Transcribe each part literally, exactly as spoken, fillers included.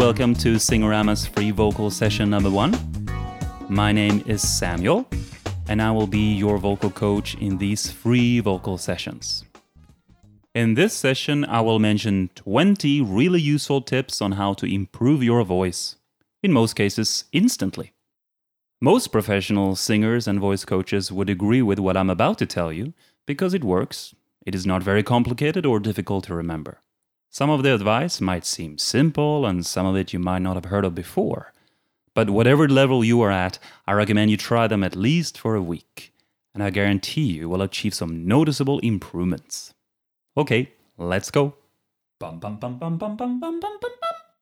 welcome to Singorama's free vocal session number one. My name is Samuel, and I will be your vocal coach in these free vocal sessions. In this session, I will mention twenty really useful tips on how to improve your voice, in most cases instantly. Most professional singers and voice coaches would agree with what I'm about to tell you because it works. It is not very complicated or difficult to remember. Some of the advice might seem simple and some of it you might not have heard of before. But whatever level you are at, I recommend you try them at least for a week. And I guarantee you will achieve some noticeable improvements. Okay, let's go. Bum, bum, bum, bum, bum, bum, bum, bum, bum.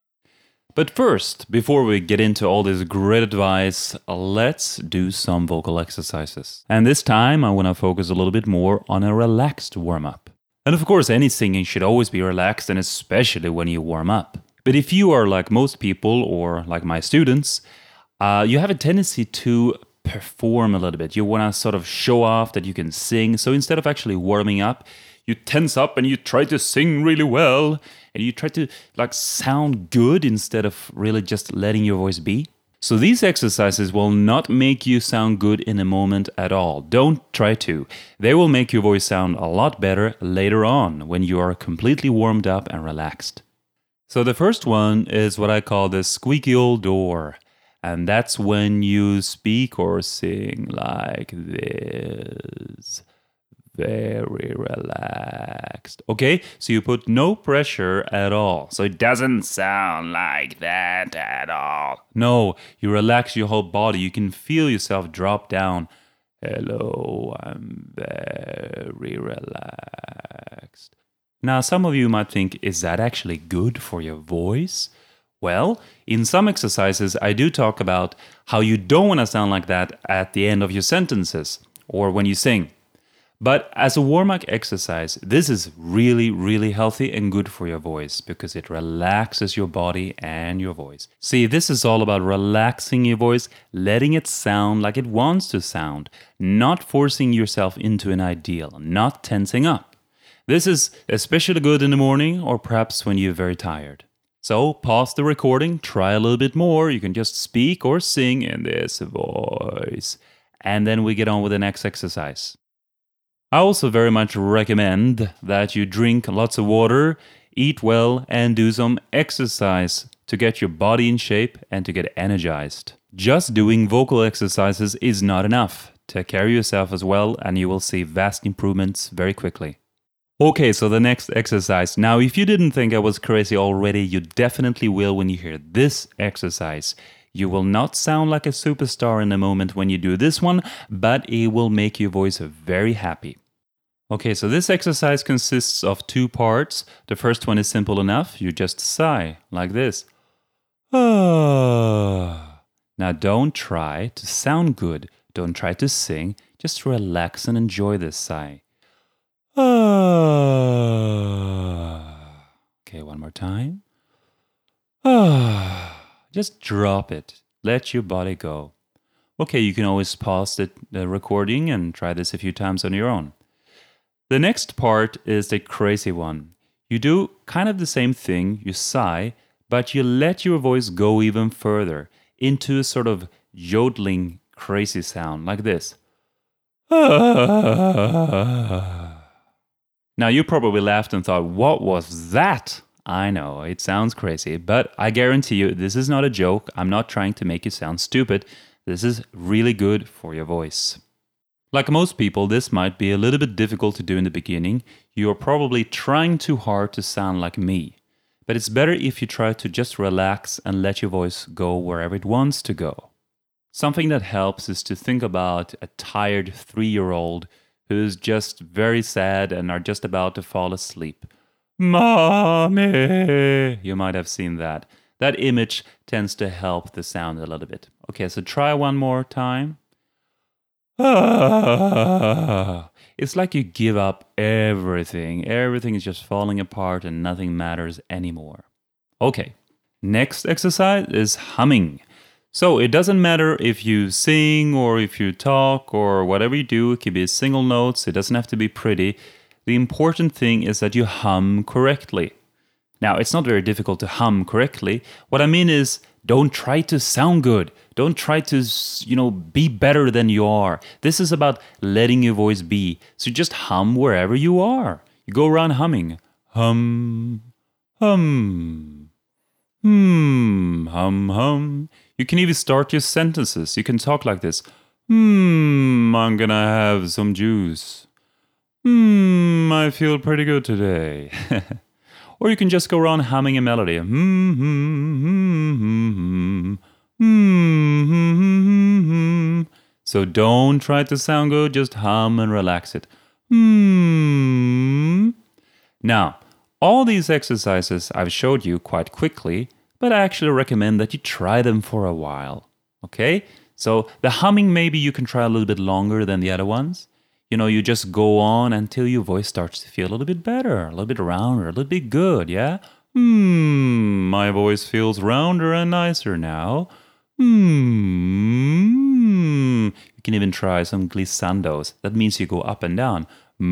But first, before we get into all this great advice, let's do some vocal exercises. And this time I want to focus a little bit more on a relaxed warm-up. And of course, any singing should always be relaxed, and especially when you warm up. But if you are like most people, or like my students, uh, you have a tendency to perform a little bit. You want to sort of show off that you can sing. So instead of actually warming up, you tense up and you try to sing really well. And you try to like sound good instead of really just letting your voice be. So these exercises will not make you sound good in a moment at all. Don't try to. They will make your voice sound a lot better later on when you are completely warmed up and relaxed. So the first one is what I call the squeaky old door. And that's when you speak or sing like this. Very relaxed. Okay, so you put no pressure at all. So it doesn't sound like that at all. No, you relax your whole body. You can feel yourself drop down. Hello, I'm very relaxed. Now, some of you might think, is that actually good for your voice? Well, in some exercises, I do talk about how you don't want to sound like that at the end of your sentences or when you sing. But as a warm-up exercise, this is really, really healthy and good for your voice because it relaxes your body and your voice. See, this is all about relaxing your voice, letting it sound like it wants to sound, not forcing yourself into an ideal, not tensing up. This is especially good in the morning or perhaps when you're very tired. So pause the recording, try a little bit more. You can just speak or sing in this voice. And then we get on with the next exercise. I also very much recommend that you drink lots of water, eat well, and do some exercise to get your body in shape and to get energized. Just doing vocal exercises is not enough. Take care of yourself as well, and you will see vast improvements very quickly. Okay, so the next exercise. Now, if you didn't think I was crazy already, you definitely will when you hear this exercise. You will not sound like a superstar in a moment when you do this one, but it will make your voice very happy. Okay, so this exercise consists of two parts. The first one is simple enough. You just sigh like this. Ah. Now don't try to sound good. Don't try to sing. Just relax and enjoy this sigh. Ah. Okay, one more time. Ah. Just drop it. Let your body go. Okay, you can always pause the, the recording and try this a few times on your own. The next part is the crazy one. You do kind of the same thing, you sigh, but you let your voice go even further into a sort of yodeling crazy sound like this. Now you probably laughed and thought, what was that? I know, it sounds crazy, but I guarantee you this is not a joke. I'm not trying to make you sound stupid. This is really good for your voice. Like most people, this might be a little bit difficult to do in the beginning. You are probably trying too hard to sound like me. But it's better if you try to just relax and let your voice go wherever it wants to go. Something that helps is to think about a tired three-year-old who's just very sad and are just about to fall asleep. Mommy! You might have seen that. That image tends to help the sound a little bit. Okay, so try one more time. Ah, it's like you give up everything. Everything is just falling apart and nothing matters anymore. Okay, next exercise is humming. So it doesn't matter if you sing or if you talk or whatever you do. It can be single notes. It doesn't have to be pretty. The important thing is that you hum correctly. Now, it's not very difficult to hum correctly. What I mean is, don't try to sound good. Don't try to, you know, be better than you are. This is about letting your voice be. So just hum wherever you are. You go around humming. Hum, hum, hmm, hum, hum. You can even start your sentences. You can talk like this. Hmm, I'm gonna have some juice. Hmm, I feel pretty good today. Or you can just go around humming a melody. Hmm, hmm, hmm, hmm, hmm, hmm, hmm. So don't try to sound good, just hum and relax it. Hmm. Now, all these exercises I've showed you quite quickly, but I actually recommend that you try them for a while. Okay? So the humming, maybe you can try a little bit longer than the other ones. You know, you just go on until your voice starts to feel a little bit better, a little bit rounder, a little bit good, yeah? Hmm, my voice feels rounder and nicer now. Hmm. You can even try some glissandos. That means you go up and down.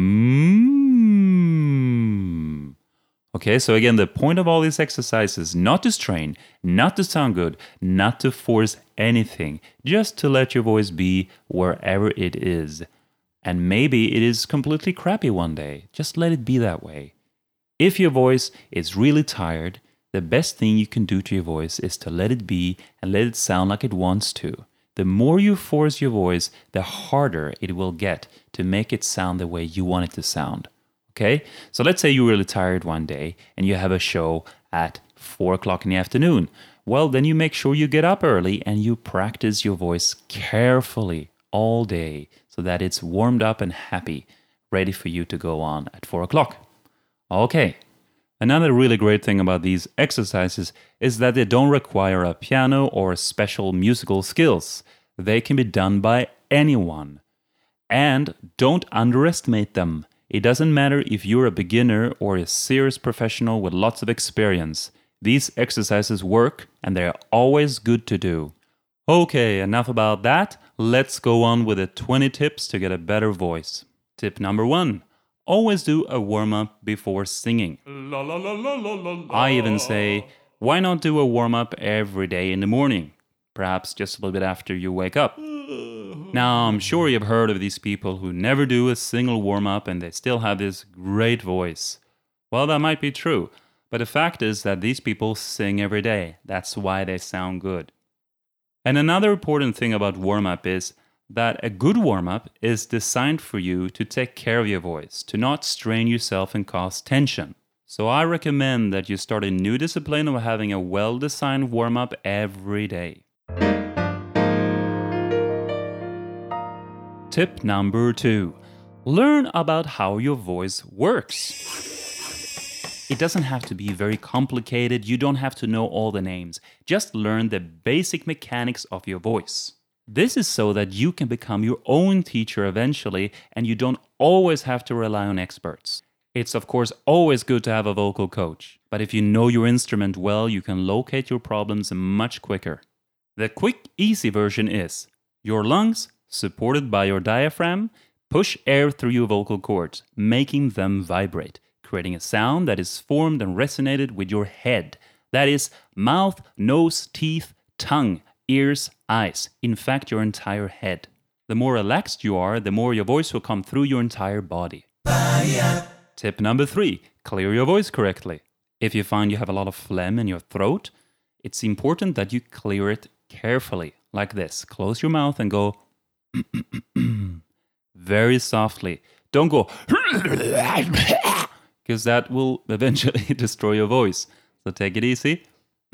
Hmm. Okay, so again, the point of all these exercises is not to strain, not to sound good, not to force anything, just to let your voice be wherever it is. And maybe it is completely crappy one day. Just let it be that way. If your voice is really tired, the best thing you can do to your voice is to let it be and let it sound like it wants to. The more you force your voice, the harder it will get to make it sound the way you want it to sound. Okay? So let's say you're really tired one day and you have a show at four o'clock in the afternoon. Well, then you make sure you get up early and you practice your voice carefully all day so that it's warmed up and happy, ready for you to go on at four o'clock. Okay. Another really great thing about these exercises is that they don't require a piano or special musical skills. They can be done by anyone. And don't underestimate them. It doesn't matter if you're a beginner or a serious professional with lots of experience. These exercises work and they're always good to do. Okay, enough about that. Let's go on with the twenty tips to get a better voice. Tip number one. Always do a warm-up before singing. La, la, la, la, la, la. I even say, why not do a warm-up every day in the morning? Perhaps just a little bit after you wake up. Now, I'm sure you've heard of these people who never do a single warm-up and they still have this great voice. Well, that might be true, but the fact is that these people sing every day. That's why they sound good. And another important thing about warm-up is that a good warm-up is designed for you to take care of your voice, to not strain yourself and cause tension. So I recommend that you start a new discipline of having a well-designed warm-up every day. Tip number two. Learn about how your voice works. It doesn't have to be very complicated. You don't have to know all the names. Just learn the basic mechanics of your voice. This is so that you can become your own teacher eventually and you don't always have to rely on experts. It's of course always good to have a vocal coach, but if you know your instrument well, you can locate your problems much quicker. The quick, easy version is your lungs, supported by your diaphragm, push air through your vocal cords, making them vibrate, creating a sound that is formed and resonated with your head. That is mouth, nose, teeth, tongue, ears, eyes, in fact your entire head. The more relaxed you are, the more your voice will come through your entire body. Tip number three, clear your voice correctly. If you find you have a lot of phlegm in your throat, it's important that you clear it carefully, like this. Close your mouth and go very softly. Don't go because that will eventually destroy your voice. So take it easy.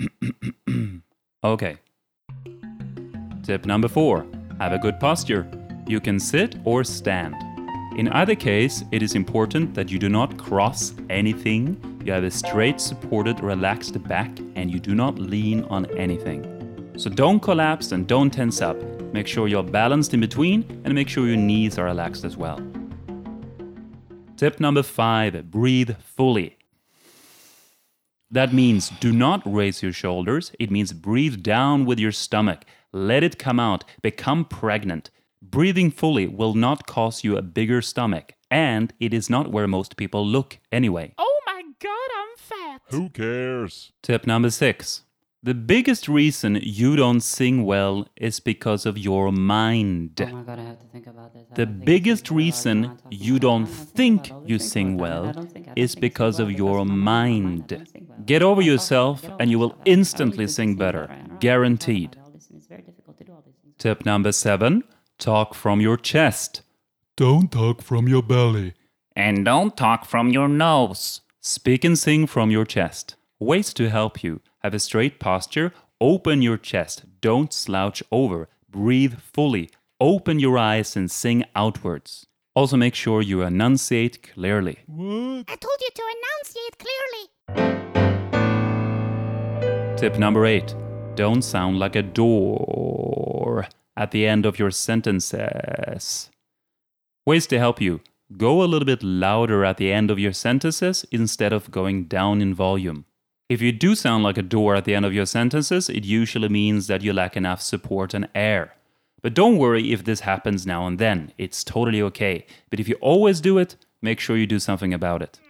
Okay. Tip number four. Have a good posture. You can sit or stand. In either case, it is important that you do not cross anything. You have a straight, supported, relaxed back and you do not lean on anything. So don't collapse and don't tense up. Make sure you're balanced in between and make sure your knees are relaxed as well. Tip number five, breathe fully. That means do not raise your shoulders. It means breathe down with your stomach. Let it come out. Become pregnant. Breathing fully will not cause you a bigger stomach, and it is not where most people look anyway. Oh my God, I'm fat. Who cares? Tip number six. The biggest reason you don't sing well is because of your mind. Oh my God, I have to think about this. I The don't think biggest it's well, reason I'm talking you about don't it. I don't think well. you Think sing about it. I well don't think- I don't is think because sing of well your because of my mind. I mind. don't sing well. Get over I don't yourself get over and you will myself. I don't instantly need to sing better. I don't know. Guaranteed. I don't listen. It's very difficult to do all these things. Tip number seven. Talk from your chest. Don't talk from your belly. And don't talk from your nose. Speak and sing from your chest. Ways to help you. Have a straight posture. Open your chest. Don't slouch over. Breathe fully. Open your eyes and sing outwards. Also make sure you enunciate clearly. What? I told you to enunciate clearly. Tip number eight. Don't sound like a door at the end of your sentences. Ways to help you. Go a little bit louder at the end of your sentences instead of going down in volume. If you do sound like a door at the end of your sentences, it usually means that you lack enough support and air. But don't worry if this happens now and then. It's totally okay. But if you always do it, make sure you do something about it.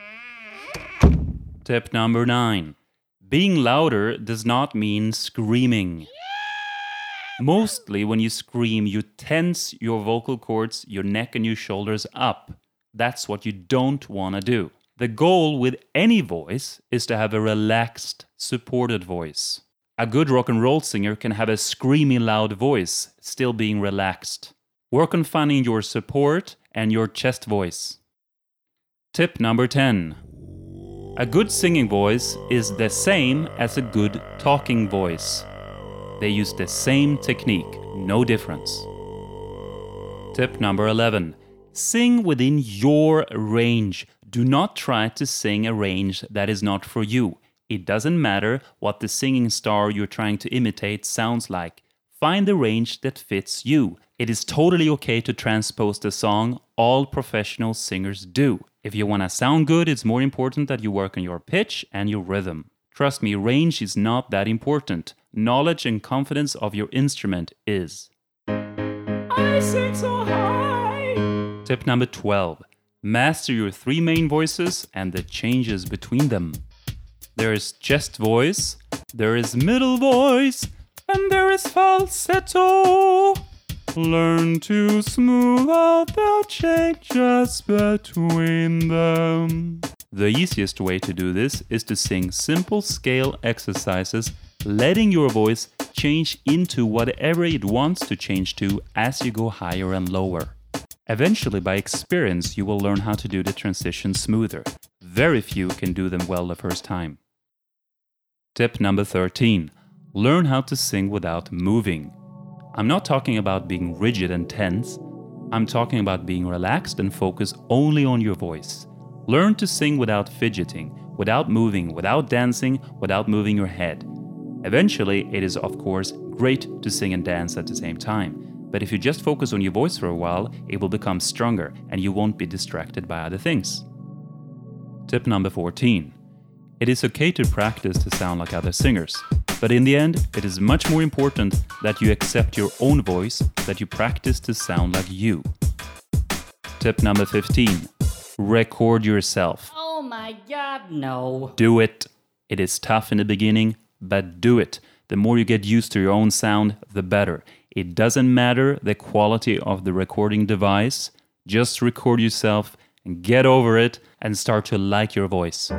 Tip number nine. Being louder does not mean screaming. Mostly when you scream, you tense your vocal cords, your neck and your shoulders up. That's what you don't want to do. The goal with any voice is to have a relaxed, supported voice. A good rock and roll singer can have a screamy loud voice, still being relaxed. Work on finding your support and your chest voice. Tip number ten. A good singing voice is the same as a good talking voice. They use the same technique, no difference. Tip number eleven. Sing within your range. Do not try to sing a range that is not for you. It doesn't matter what the singing star you're trying to imitate sounds like. Find the range that fits you. It is totally okay to transpose the song. All professional singers do. If you want to sound good, it's more important that you work on your pitch and your rhythm. Trust me, range is not that important. Knowledge and confidence of your instrument is. I sing so high. Tip number twelve. Master your three main voices and the changes between them. There is chest voice, there is middle voice, and there is falsetto. Learn to smooth out the changes between them. The easiest way to do this is to sing simple scale exercises, letting your voice change into whatever it wants to change to as you go higher and lower. Eventually, by experience, you will learn how to do the transition smoother. Very few can do them well the first time. Tip number thirteen. Learn how to sing without moving. I'm not talking about being rigid and tense. I'm talking about being relaxed and focus only on your voice. Learn to sing without fidgeting, without moving, without dancing, without moving your head. Eventually, it is of course great to sing and dance at the same time. But if you just focus on your voice for a while, it will become stronger and you won't be distracted by other things. Tip number fourteen. It is okay to practice to sound like other singers, but in the end, it is much more important that you accept your own voice, that you practice to sound like you. Tip number fifteen. Record yourself. Oh my God, no. Do it. It is tough in the beginning, but do it. The more you get used to your own sound, the better. It doesn't matter the quality of the recording device. Just record yourself and get over it and start to like your voice.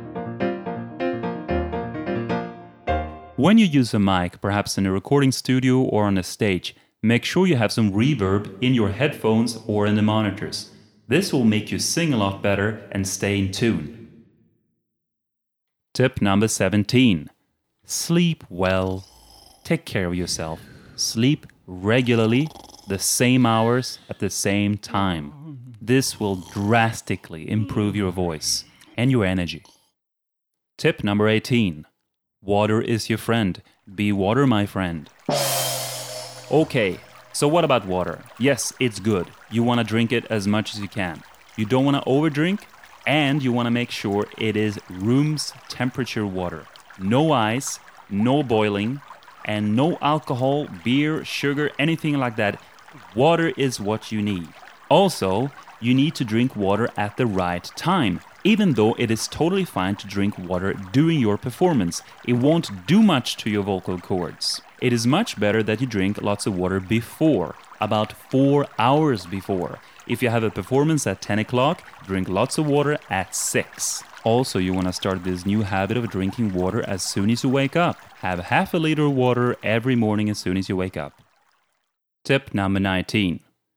When you use a mic, perhaps in a recording studio or on a stage, make sure you have some reverb in your headphones or in the monitors. This will make you sing a lot better and stay in tune. Tip number seventeen. Sleep well. Take care of yourself. Sleep regularly, the same hours at the same time. This will drastically improve your voice and your energy. Tip number eighteen. Water is your friend. Be water, my friend. Okay, so what about water? Yes, it's good. You want to drink it as much as you can. You don't want to overdrink, and you want to make sure it is room temperature water. No ice, no boiling, and no alcohol, beer, sugar, anything like that. Water is what you need. Also, you need to drink water at the right time. Even though it is totally fine to drink water during your performance, it won't do much to your vocal cords. It is much better that you drink lots of water before, about four hours before. If you have a performance at ten o'clock, drink lots of water at six. Also, you want to start this new habit of drinking water as soon as you wake up. Have half a liter of water every morning as soon as you wake up. Tip number nineteen.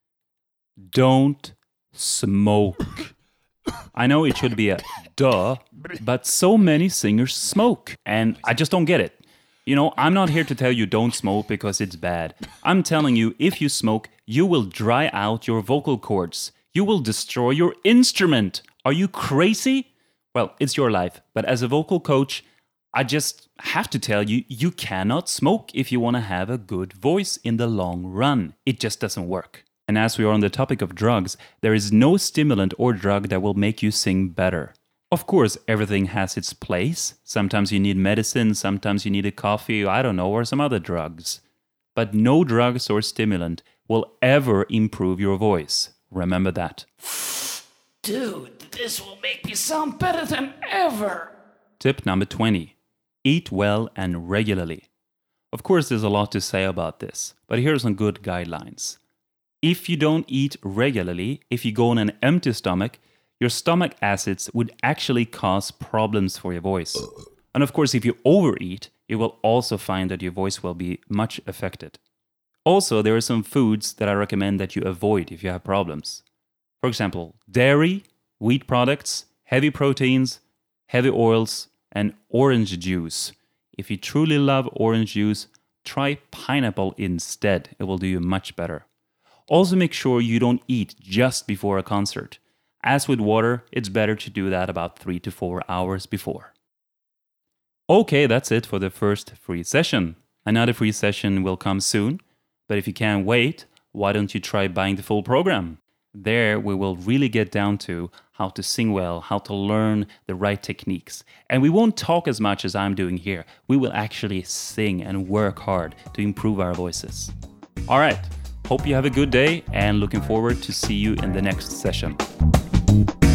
Don't smoke. I know it should be a duh, but so many singers smoke, and I just don't get it. You know, I'm not here to tell you don't smoke because it's bad. I'm telling you, if you smoke, you will dry out your vocal cords. You will destroy your instrument. Are you crazy? Well, it's your life, but as a vocal coach, I just have to tell you, you cannot smoke if you want to have a good voice in the long run. It just doesn't work. And as we are on the topic of drugs, there is no stimulant or drug that will make you sing better. Of course, everything has its place. Sometimes you need medicine, sometimes you need a coffee, I don't know, or some other drugs. But no drugs or stimulant will ever improve your voice. Remember that. Dude, this will make me sound better than ever. Tip number twenty. Eat well and regularly. Of course, there's a lot to say about this, but here are some good guidelines. If you don't eat regularly, if you go on an empty stomach, your stomach acids would actually cause problems for your voice. And of course, if you overeat, you will also find that your voice will be much affected. Also, there are some foods that I recommend that you avoid if you have problems. For example, dairy, wheat products, heavy proteins, heavy oils, and orange juice. If you truly love orange juice, try pineapple instead. It will do you much better. Also, make sure you don't eat just before a concert. As with water, it's better to do that about three to four hours before. Okay, that's it for the first free session. Another free session will come soon, but if you can't wait, why don't you try buying the full program? There we will really get down to how to sing well, how to learn the right techniques. And we won't talk as much as I'm doing here. We will actually sing and work hard to improve our voices. All right, hope you have a good day and looking forward to see you in the next session.